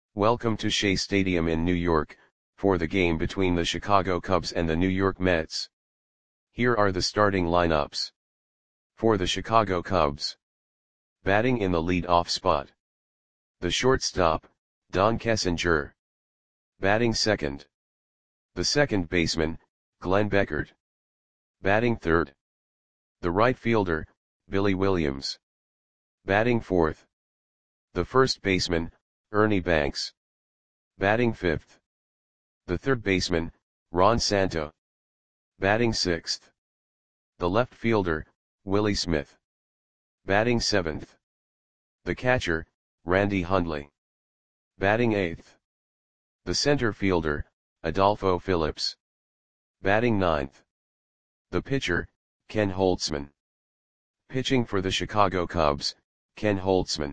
Welcome to Shea Stadium in New York, for the game between the Chicago Cubs and the New York Mets. Here are the starting lineups. For the Chicago Cubs. Batting in the lead-off spot. The shortstop, Don Kessinger. Batting second. The second baseman, Glenn Beckert. Batting third. The right fielder, Billy Williams. Batting fourth. The first baseman, Ernie Banks. Batting fifth. The third baseman, Ron Santo. Batting sixth. The left fielder, Willie Smith. Batting seventh. The catcher, Randy Hundley. Batting eighth. The center fielder, Adolfo Phillips. Batting ninth. The pitcher, Ken Holtzman. Pitching for the Chicago Cubs, Ken Holtzman.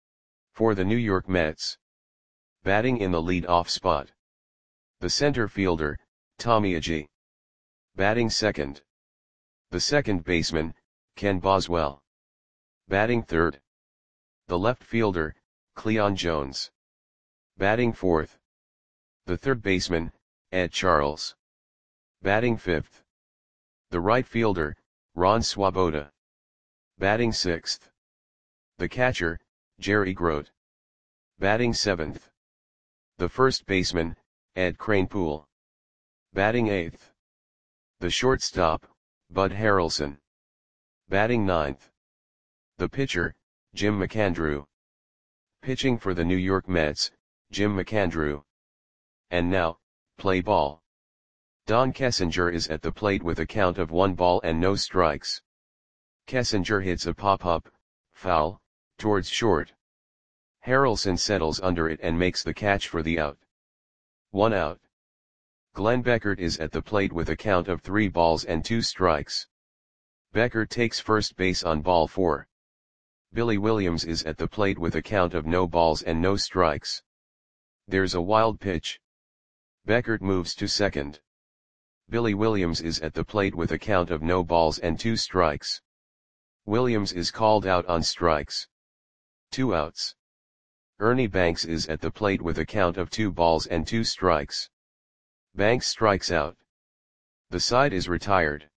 For the New York Mets. Batting in the lead-off spot. The center fielder, Tommy Agee. Batting second. The second baseman, Ken Boswell. Batting third. The left fielder, Cleon Jones. Batting fourth. The third baseman, Ed Charles. Batting fifth. The right fielder, Ron Swoboda. Batting sixth. The catcher, Jerry Grote. Batting seventh. The first baseman, Ed Kranepool. Batting eighth. The shortstop, Bud Harrelson. Batting ninth. The pitcher, Jim McAndrew. Pitching for the New York Mets, Jim McAndrew. And now, play ball. Don Kessinger is at the plate with a count of 1 ball and no strikes. Kessinger hits a pop-up, foul, towards short. Harrelson settles under it and makes the catch for the out. 1 out. Glenn Beckert is at the plate with a count of 3 balls and 2 strikes. Beckert takes first base on ball 4. Billy Williams is at the plate with a count of no balls and no strikes. There's a wild pitch. Beckert moves to second. Billy Williams is at the plate with a count of no balls and 2 strikes. Williams is called out on strikes. 2 outs. Ernie Banks is at the plate with a count of 2 balls and 2 strikes. Banks strikes out. The side is retired.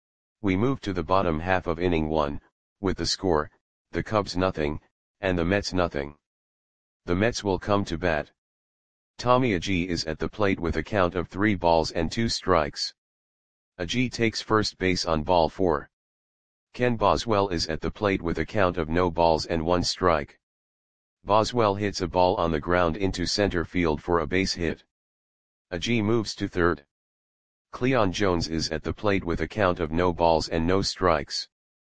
We move to the bottom half of inning 1, with the score, the Cubs nothing, and the Mets nothing. The Mets will come to bat. Tommy Agee is at the plate with a count of 3 balls and 2 strikes. Agee takes first base on ball 4. Ken Boswell is at the plate with a count of no balls and 1 strike. Boswell hits a ball on the ground into center field for a base hit. Agee moves to third. Cleon Jones is at the plate with a count of no balls and no strikes.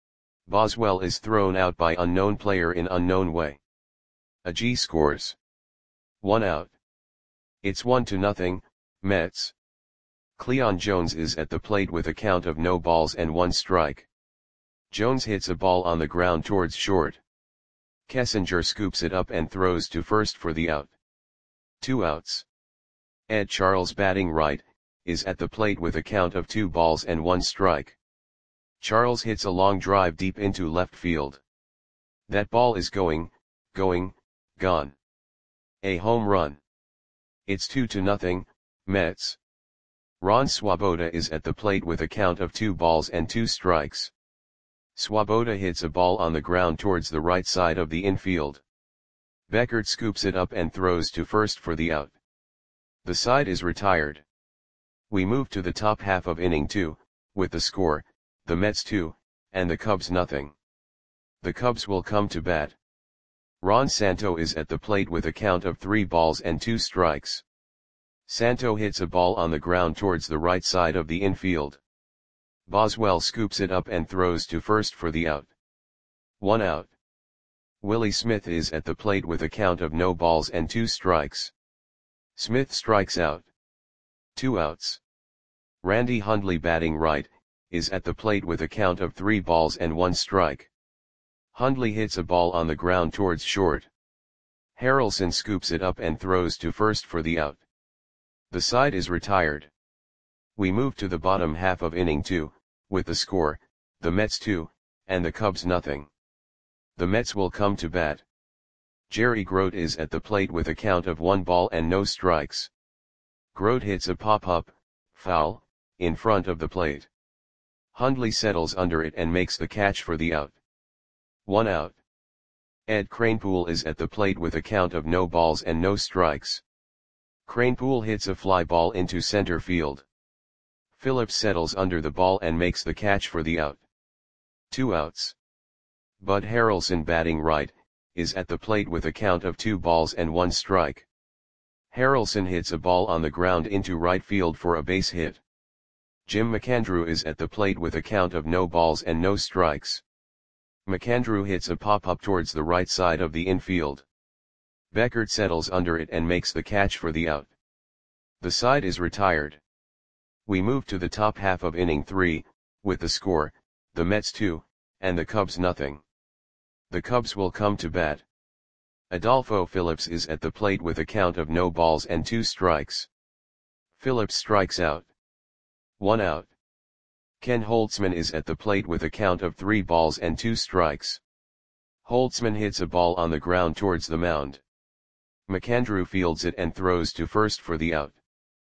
Boswell is thrown out by unknown player in unknown way. Agee scores. 1 out. It's 1-0, Mets. Cleon Jones is at the plate with a count of no balls and 1 strike. Jones hits a ball on the ground towards short. Kessinger scoops it up and throws to first for the out. 2 outs. Ed Charles, batting right, is at the plate with a count of 2 balls and 1 strike. Charles hits a long drive deep into left field. That ball is gone. A home run. It's 2-0, Mets. Ron Swoboda is at the plate with a count of 2 balls and 2 strikes. Swoboda hits a ball on the ground towards the right side of the infield. Beckert scoops it up and throws to first for the out. The side is retired. We move to the top half of inning 2, with the score, the Mets 2, and the Cubs nothing. The Cubs will come to bat. Ron Santo is at the plate with a count of 3 balls and 2 strikes. Santo hits a ball on the ground towards the right side of the infield. Boswell scoops it up and throws to first for the out. 1 out. Willie Smith is at the plate with a count of no balls and 2 strikes. Smith strikes out. 2 outs. Randy Hundley, batting right, is at the plate with a count of 3 balls and 1 strike. Hundley hits a ball on the ground towards short. Harrelson scoops it up and throws to first for the out. The side is retired. We move to the bottom half of inning 2, with the score, the Mets 2, and the Cubs nothing. The Mets will come to bat. Jerry Grote is at the plate with a count of 1 ball and no strikes. Grote hits a pop-up, foul, in front of the plate. Hundley settles under it and makes the catch for the out. 1 out. Ed Kranepool is at the plate with a count of no balls and no strikes. Kranepool hits a fly ball into center field. Phillips settles under the ball and makes the catch for the out. 2 outs. Bud Harrelson, batting right, is at the plate with a count of 2 balls and 1 strike. Harrelson hits a ball on the ground into right field for a base hit. Jim McAndrew is at the plate with a count of no balls and no strikes. McAndrew hits a pop-up towards the right side of the infield. Beckert settles under it and makes the catch for the out. The side is retired. We move to the top half of inning 3, with the score, the Mets 2, and the Cubs nothing. The Cubs will come to bat. Adolfo Phillips is at the plate with a count of no balls and 2 strikes. Phillips strikes out. 1 out. Ken Holtzman is at the plate with a count of 3 balls and 2 strikes. Holtzman hits a ball on the ground towards the mound. McAndrew fields it and throws to first for the out.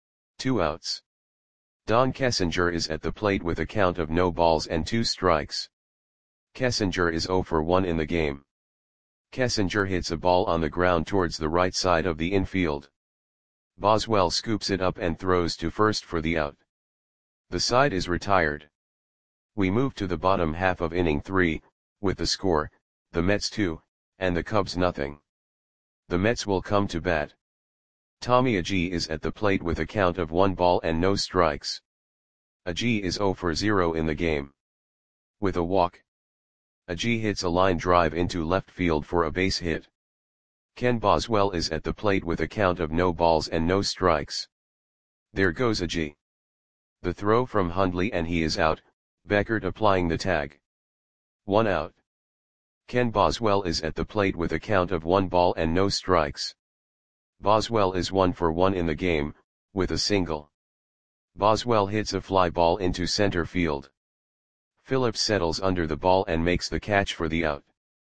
2 outs. Don Kessinger is at the plate with a count of no balls and 2 strikes. Kessinger is 0 for 1 in the game. Kessinger hits a ball on the ground towards the right side of the infield. Boswell scoops it up and throws to first for the out. The side is retired. We move to the bottom half of inning 3, with the score, the Mets 2, and the Cubs nothing. The Mets will come to bat. Tommy Agee is at the plate with a count of 1 ball and no strikes. Agee is 0 for 0 in the game. With a walk, Agee hits a line drive into left field for a base hit. Ken Boswell is at the plate with a count of no balls and no strikes. There goes Agee. The throw from Hundley and he is out, Beckert applying the tag. 1 out. Ken Boswell is at the plate with a count of 1 ball and no strikes. Boswell is 1 for 1 in the game, with a single. Boswell hits a fly ball into center field. Phillips settles under the ball and makes the catch for the out.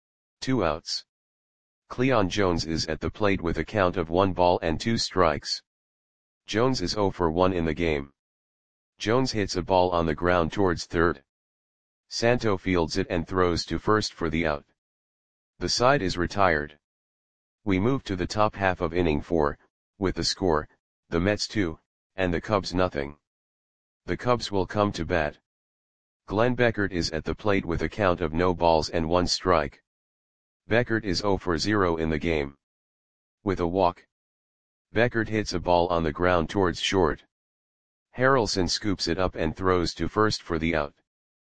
2 outs. Cleon Jones is at the plate with a count of 1 ball and 2 strikes. Jones is 0 for 1 in the game. Jones hits a ball on the ground towards third. Santo fields it and throws to first for the out. The side is retired. We move to the top half of inning 4, with the score, the Mets 2, and the Cubs nothing. The Cubs will come to bat. Glenn Beckert is at the plate with a count of no balls and 1 strike. Beckert is 0 for 0 in the game. With a walk, Beckert hits a ball on the ground towards short. Harrelson scoops it up and throws to first for the out.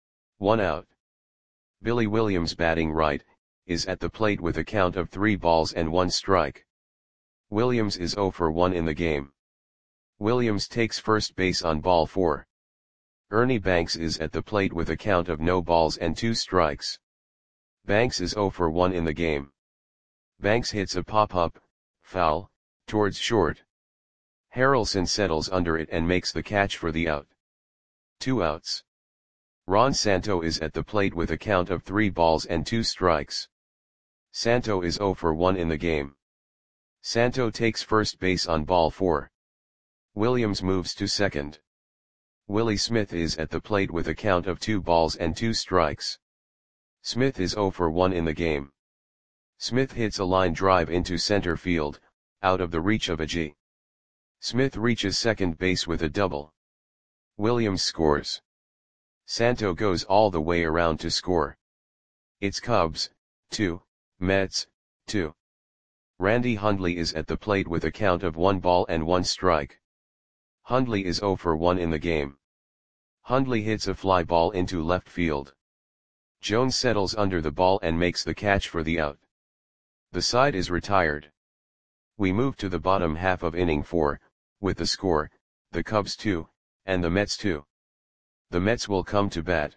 1 out. Billy Williams, batting right, is at the plate with a count of 3 balls and 1 strike. Williams is 0 for 1 in the game. Williams takes first base on ball 4. Ernie Banks is at the plate with a count of no balls and 2 strikes. Banks is 0 for 1 in the game. Banks hits a pop-up, foul, towards short. Harrelson settles under it and makes the catch for the out. 2 outs. Ron Santo is at the plate with a count of 3 balls and 2 strikes. Santo is 0 for 1 in the game. Santo takes first base on ball 4. Williams moves to second. Willie Smith is at the plate with a count of 2 balls and 2 strikes. Smith is 0 for 1 in the game. Smith hits a line drive into center field, out of the reach of Agee. Smith reaches second base with a double. Williams scores. Santo goes all the way around to score. It's Cubs, 2, Mets, 2. Randy Hundley is at the plate with a count of 1 ball and 1 strike. Hundley is 0 for 1 in the game. Hundley hits a fly ball into left field. Jones settles under the ball and makes the catch for the out. The side is retired. We move to the bottom half of inning 4, with the score, the Cubs 2, and the Mets 2. The Mets will come to bat.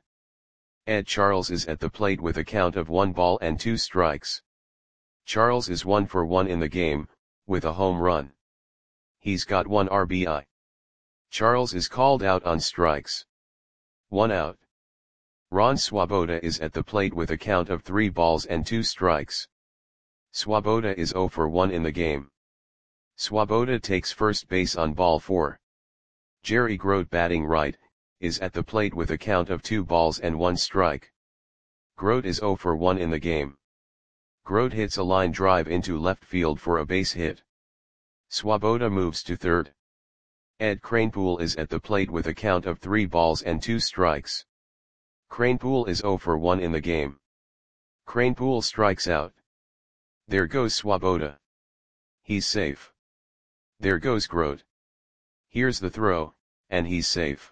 Ed Charles is at the plate with a count of 1 ball and 2 strikes. Charles is 1 for 1 in the game, with a home run. He's got 1 RBI. Charles is called out on strikes. 1 out. Ron Swoboda is at the plate with a count of 3 balls and 2 strikes. Swoboda is 0 for 1 in the game. Swoboda takes first base on ball 4. Jerry Grote, batting right, is at the plate with a count of 2 balls and 1 strike. Grote is 0 for 1 in the game. Grote hits a line drive into left field for a base hit. Swoboda moves to third. Ed Kranepool is at the plate with a count of 3 balls and 2 strikes. Kranepool is 0 for 1 in the game. Kranepool strikes out. There goes Swoboda. He's safe. There goes Grote. Here's the throw, and he's safe.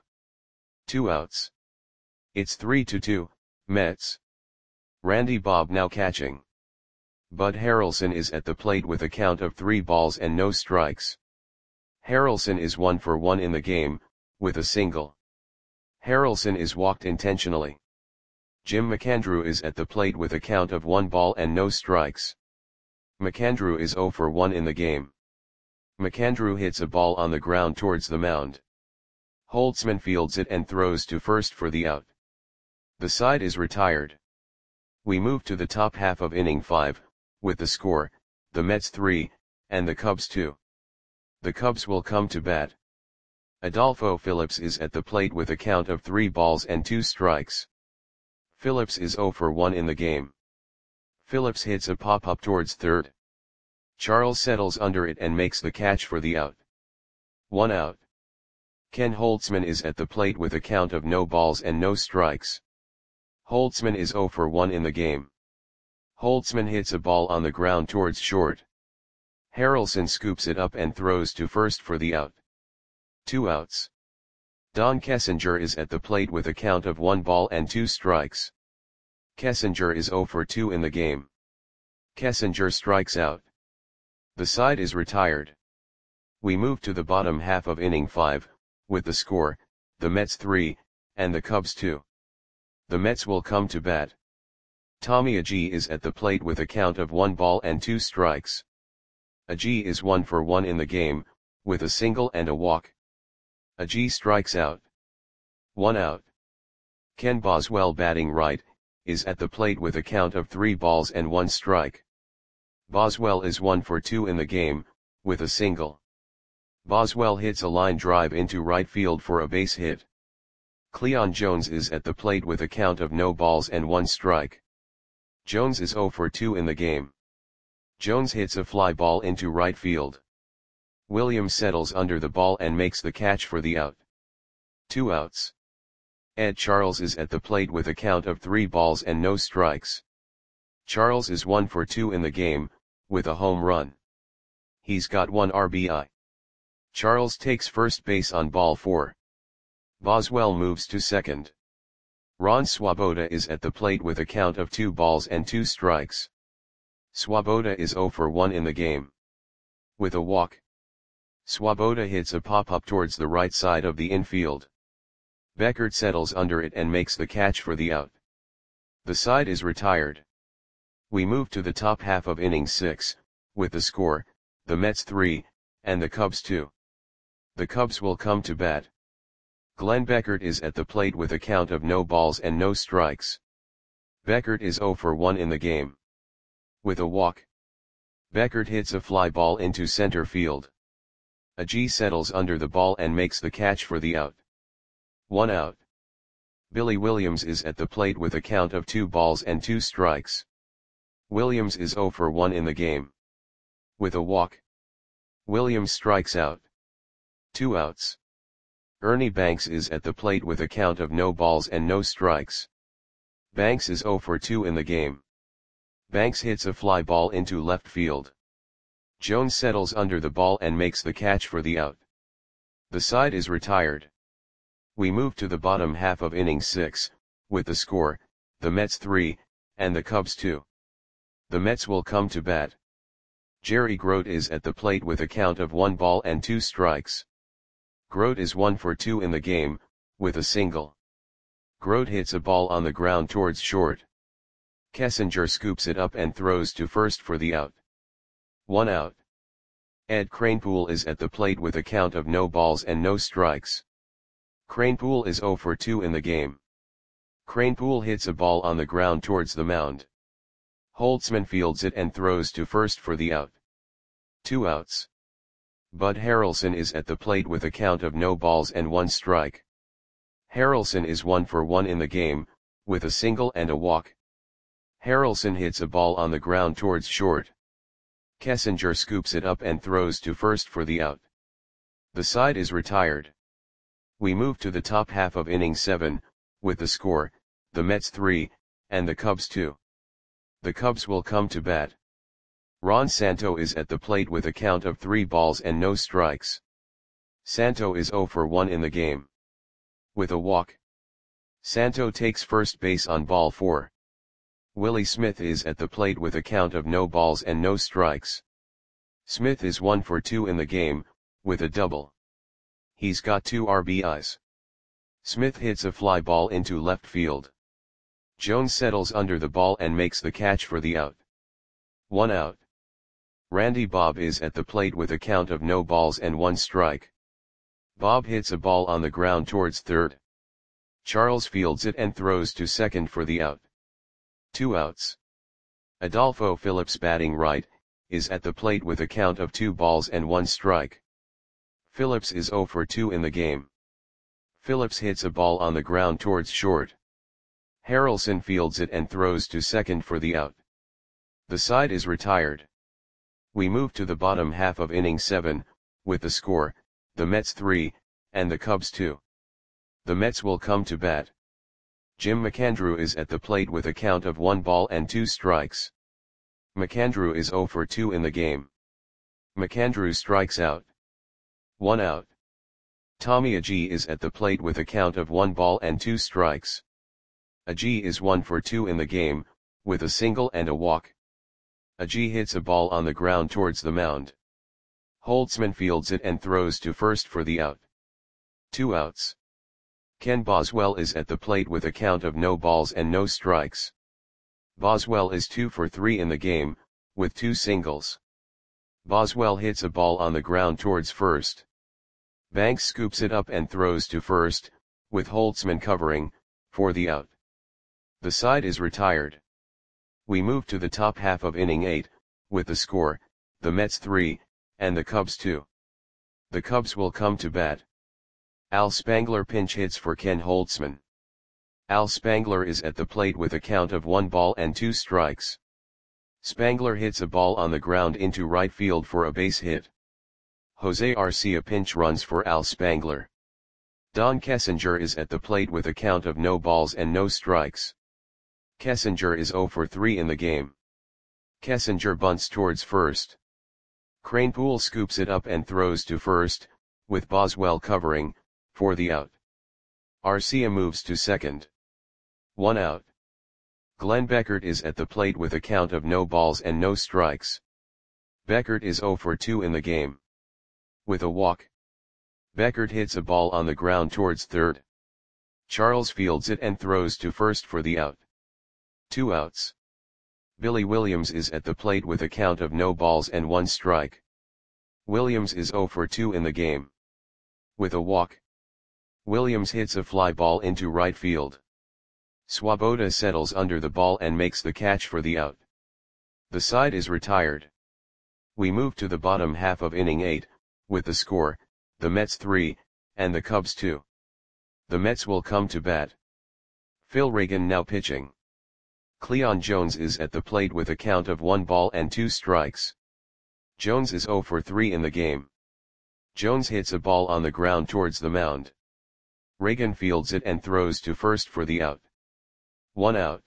2 outs. It's 3-2, Mets. Randy Bob now catching. Bud Harrelson is at the plate with a count of 3 balls and no strikes. Harrelson is 1 for 1 in the game, with a single. Harrelson is walked intentionally. Jim McAndrew is at the plate with a count of 1 ball and no strikes. McAndrew is 0 for 1 in the game. McAndrew hits a ball on the ground towards the mound. Holtzman fields it and throws to first for the out. The side is retired. We move to the top half of inning 5, with the score, the Mets 3, and the Cubs 2. The Cubs will come to bat. Adolfo Phillips is at the plate with a count of 3 balls and 2 strikes. Phillips is 0 for 1 in the game. Phillips hits a pop-up towards third. Charles settles under it and makes the catch for the out. 1 out. Ken Holtzman is at the plate with a count of no balls and no strikes. Holtzman is 0 for 1 in the game. Holtzman hits a ball on the ground towards short. Harrelson scoops it up and throws to first for the out. 2 outs. Don Kessinger is at the plate with a count of 1 ball and 2 strikes. Kessinger is 0 for 2 in the game. Kessinger strikes out. The side is retired. We move to the bottom half of inning 5, with the score, the Mets 3, and the Cubs 2. The Mets will come to bat. Tommy Agee is at the plate with a count of 1 ball and 2 strikes. Agee is 1 for 1 in the game, with a single and a walk. Agee strikes out. 1 out. Ken Boswell, batting right, is at the plate with a count of 3 balls and 1 strike. Boswell is 1 for 2 in the game, with a single. Boswell hits a line drive into right field for a base hit. Cleon Jones is at the plate with a count of no balls and 1 strike. Jones is 0 for 2 in the game. Jones hits a fly ball into right field. Williams settles under the ball and makes the catch for the out. 2 outs. Ed Charles is at the plate with a count of 3 balls and no strikes. Charles is 1 for 2 in the game, with a home run. He's got 1 RBI. Charles takes first base on ball 4. Boswell moves to second. Ron Swoboda is at the plate with a count of 2 balls and 2 strikes. Swoboda is 0 for 1 in the game. With a walk. Swoboda hits a pop-up towards the right side of the infield. Beckert settles under it and makes the catch for the out. The side is retired. We move to the top half of inning 6, with the score, the Mets 3, and the Cubs 2. The Cubs will come to bat. Glenn Beckert is at the plate with a count of no balls and no strikes. Beckert is 0 for 1 in the game. With a walk. Beckert hits a fly ball into center field. Agee settles under the ball and makes the catch for the out. 1 out. Billy Williams is at the plate with a count of 2 balls and 2 strikes. Williams is 0 for 1 in the game. With a walk. Williams strikes out. 2 outs. Ernie Banks is at the plate with a count of no balls and no strikes. Banks is 0 for 2 in the game. Banks hits a fly ball into left field. Jones settles under the ball and makes the catch for the out. The side is retired. We move to the bottom half of inning 6, with the score, the Mets 3, and the Cubs 2. The Mets will come to bat. Jerry Grote is at the plate with a count of 1 ball and 2 strikes. Grote is 1 for 2 in the game, with a single. Grote hits a ball on the ground towards short. Kessinger scoops it up and throws to first for the out. 1 out. Ed Kranepool is at the plate with a count of no balls and no strikes. Kranepool is 0 for 2 in the game. Kranepool hits a ball on the ground towards the mound. Holtzman fields it and throws to first for the out. 2 outs. Bud Harrelson is at the plate with a count of no balls and 1 strike. Harrelson is 1 for 1 in the game, with a single and a walk. Harrelson hits a ball on the ground towards short. Kessinger scoops it up and throws to first for the out. The side is retired. We move to the top half of inning 7, with the score, the Mets 3, and the Cubs 2. The Cubs will come to bat. Ron Santo is at the plate with a count of 3 balls and no strikes. Santo is 0 for 1 in the game. With a walk. Santo takes first base on ball 4. Willie Smith is at the plate with a count of no balls and no strikes. Smith is 1 for 2 in the game, with a double. He's got 2 RBIs. Smith hits a fly ball into left field. Jones settles under the ball and makes the catch for the out. 1 out. Randy Bob is at the plate with a count of no balls and 1 strike. Bob hits a ball on the ground towards third. Charles fields it and throws to second for the out. 2 outs. Adolfo Phillips, batting right, is at the plate with a count of 2 balls and 1 strike. Phillips is 0 for 2 in the game. Phillips hits a ball on the ground towards short. Harrelson fields it and throws to second for the out. The side is retired. We move to the bottom half of inning 7, with the score, the Mets 3, and the Cubs 2. The Mets will come to bat. Jim McAndrew is at the plate with a count of 1 ball and 2 strikes. McAndrew is 0 for 2 in the game. McAndrew strikes out. 1 out. Tommy Agee is at the plate with a count of 1 ball and 2 strikes. Agee is 1 for 2 in the game, with a single and a walk. Agee hits a ball on the ground towards the mound. Holtzman fields it and throws to first for the out. 2 outs. Ken Boswell is at the plate with a count of no balls and no strikes. Boswell is 2 for 3 in the game, with 2 singles. Boswell hits a ball on the ground towards first. Banks scoops it up and throws to first, with Holtzman covering, for the out. The side is retired. We move to the top half of inning 8, with the score, the Mets 3, and the Cubs 2. The Cubs will come to bat. Al Spangler pinch hits for Ken Holtzman. Al Spangler is at the plate with a count of 1 ball and 2 strikes. Spangler hits a ball on the ground into right field for a base hit. Jose Arcia pinch runs for Al Spangler. Don Kessinger is at the plate with a count of no balls and no strikes. Kessinger is 0 for 3 in the game. Kessinger bunts towards first. Kranepool scoops it up and throws to first, with Boswell covering, for the out. Arcia moves to second. 1 out. Glenn Beckert is at the plate with a count of no balls and no strikes. Beckert is 0 for 2 in the game. With a walk. Beckert hits a ball on the ground towards third. Charles fields it and throws to first for the out. 2 outs. Billy Williams is at the plate with a count of no balls and 1 strike. Williams is 0 for 2 in the game. With a walk. Williams hits a fly ball into right field. Swoboda settles under the ball and makes the catch for the out. The side is retired. We move to the bottom half of inning 8, with the score, the Mets 3, and the Cubs 2. The Mets will come to bat. Phil Reagan now pitching. Cleon Jones is at the plate with a count of 1 ball and 2 strikes. Jones is 0 for 3 in the game. Jones hits a ball on the ground towards the mound. Reagan fields it and throws to first for the out. 1 out.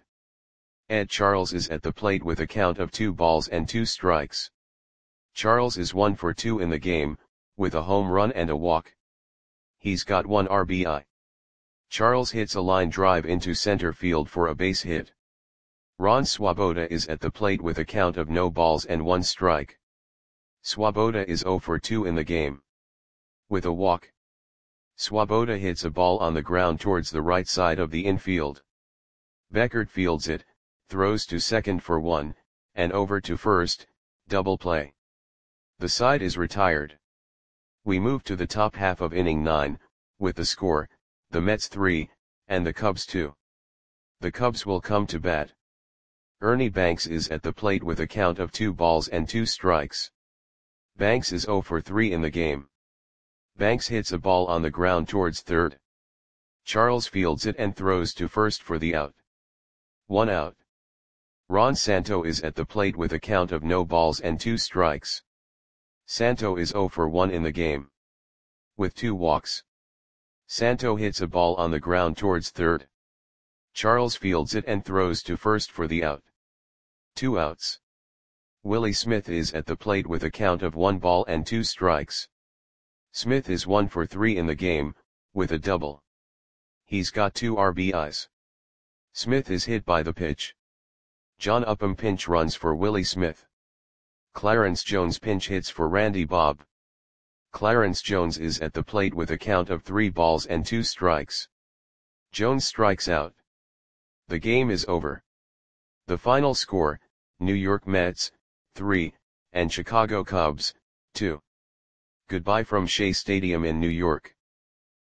Ed Charles is at the plate with a count of 2 balls and 2 strikes. Charles is 1 for 2 in the game, with a home run and a walk. He's got 1 RBI. Charles hits a line drive into center field for a base hit. Ron Swoboda is at the plate with a count of no balls and 1 strike. Swoboda is 0 for 2 in the game. With a walk. Swoboda hits a ball on the ground towards the right side of the infield. Beckert fields it, throws to second for 1, and over to first, double play. The side is retired. We move to the top half of inning 9, with the score, the Mets 3, and the Cubs 2. The Cubs will come to bat. Ernie Banks is at the plate with a count of 2 balls and 2 strikes. Banks is 0 for 3 in the game. Banks hits a ball on the ground towards third. Charles fields it and throws to first for the out. 1 out. Ron Santo is at the plate with a count of no balls and 2 strikes. Santo is 0 for 1 in the game. With 2 walks. Santo hits a ball on the ground towards third. Charles fields it and throws to first for the out. 2 outs. Willie Smith is at the plate with a count of 1 ball and 2 strikes. Smith is 1 for 3 in the game, with a double. He's got 2 RBIs. Smith is hit by the pitch. John Upham pinch runs for Willie Smith. Clarence Jones pinch hits for Randy Bob. Clarence Jones is at the plate with a count of 3 balls and 2 strikes. Jones strikes out. The game is over. The final score, New York Mets, 3, and Chicago Cubs, 2. Goodbye from Shea Stadium in New York.